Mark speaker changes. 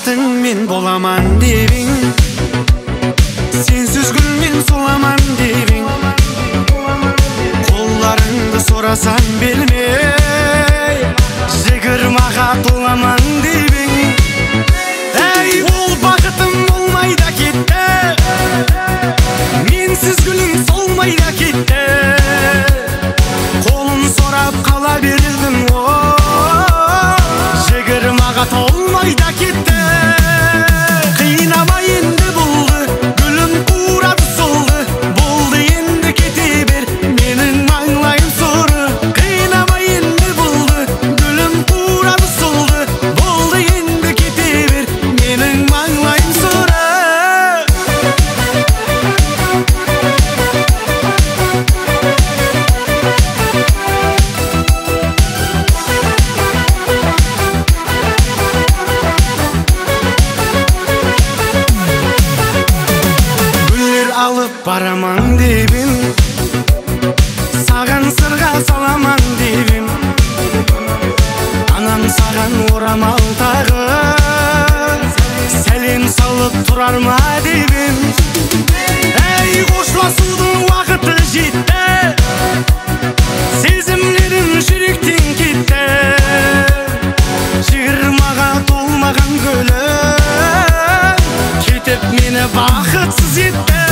Speaker 1: бақытың мен боламан дебің, сенсіз күн мен соламан дебің, қолдарыңды сорасам бермей жығырмаға толаман дебің. Әй, ол бақытым болмай да кетті, менсіз күнім солмай да кетті, қолын сорап қала бердім, жығырмаға толмай да кетті. Қинама енді болды, гүлім қурады солды, болды енді кете бер, менің маңлайым соры. Қинама енді болды, гүлім қурады солды, болды енді кете бер, менің маңлайым соры. Алып бараман дебім, саған сырға саламан дебім, анам саған орамал тағып сәлем салып тұрар ма дебім. Әй, қошласудың уақыты жетті, сезімлерім жүректен кетті, жығырмаға толмаған гүлім кетіп мені бақытсыз етті.